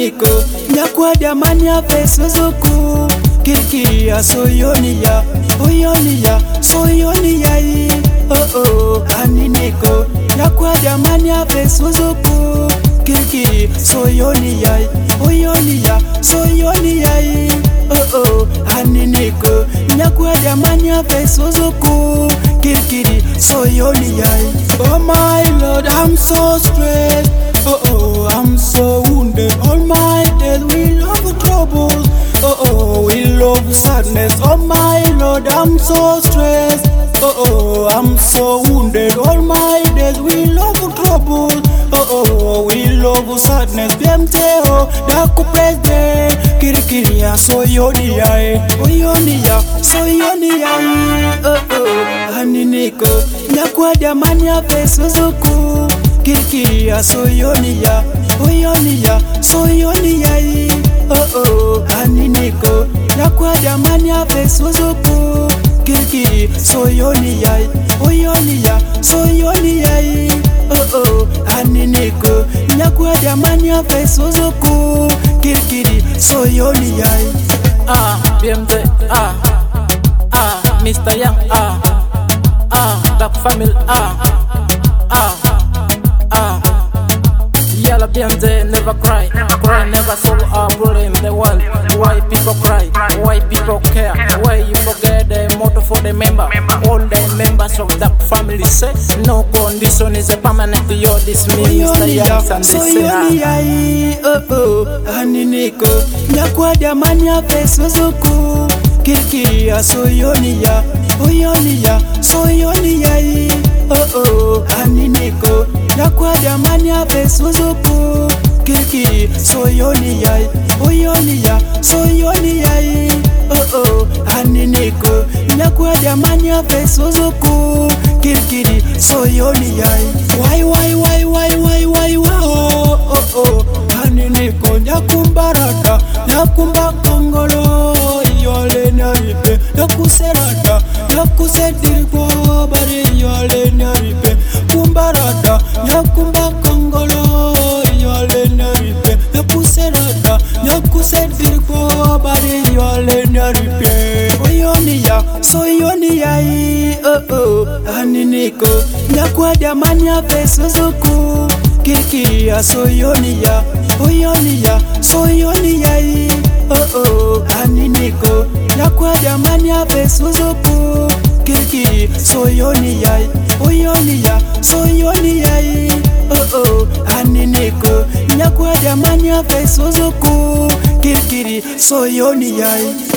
haniniko nyakwada manya fesuzuku kirkiria soyoniya oyoniya soyoniya haniniko nyakwada manya fesuzuku kirkiri soyoniya oyoniya soyoniya haniniko nyakwada manya fesuzuku kirkiri soyoniya. Oh my Lord, I'm so stressed. I'm so wounded. All my days we love troubles. We love sadness. Oh my Lord, I'm so stressed. I'm so wounded. All my days we love troubles. We love sadness. Bemteo dakupeze kirikiria soyoniya oyoniya soyoniya haniniko nyakwada manya fesuzuku kirkiria soyoniya oyoniya soyoniya haniniko nyakwada manya fesuzuku kirkiri soyoniya oyoniya soyoniya haniniko nyakwada manya fesuzuku kirkiri soyoniya. BMJ, Mr. Young, Duck Family, Yellow BMJ, never cry, cry never solve our problem in the world. Why people cry, why people care, why you forget the motto for the member. All the members of Duck Family say, no condition is a permanent, you're dismissed. Mr. Young, and haniniko nyakwada manya fesuzuku kirkiria soyoniya oyoniya soyoniya haniniko nyakwada manya fesuzuku kirkiri soyoniya oyoniya soyoniya haniniko nyakwada manya fesuzuku kirkiri soyoniya. Why haniniko nyakumbarata nyakumba kongolo yole naripe nakuserata nakusedirgo bare yole naripe kumbarata nyakumba kongolo yole naripe nakuserata nakusedirgo bare yole naripe oyoniya soyoniya haniniko nyakwada manya fesuzuku kirkiria soyoniya oyoniya soyoniya haniniko nyakwada manya fesuzuku kirkiri soyoniya oyoniya soyoniya haniniko nyakwada manya fesuzuku kirkiri soyoniya.